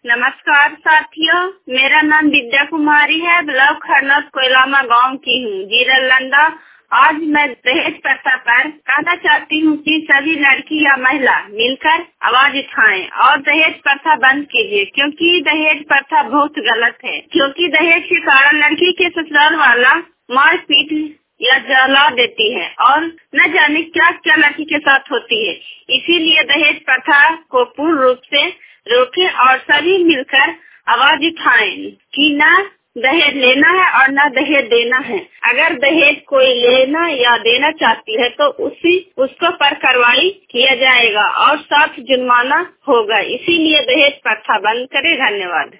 नमस्कार साथियों, मेरा नाम विद्या कुमारी है। ब्लॉक खरनौत कोयलामा गांव की हूँ, जीरलंदा। आज मैं दहेज प्रथा पर कहना चाहती हूँ कि सभी लड़की या महिला मिलकर आवाज उठाएं और दहेज प्रथा बंद कीजिए, क्योंकि दहेज प्रथा बहुत गलत है। क्योंकि दहेज के कारण लड़की के ससुराल वाला मार पीट या जला देती है और न जाने क्या क्या लड़की के साथ होती है। इसीलिए दहेज प्रथा को पूर्ण रूप से रोकें और सभी मिलकर आवाज उठाएं कि न दहेज लेना है और न दहेज देना है। अगर दहेज कोई लेना या देना चाहती है तो उसको पर कार्रवाई किया जाएगा और सख्त जुर्माना होगा। इसीलिए दहेज प्रथा बंद करें। धन्यवाद।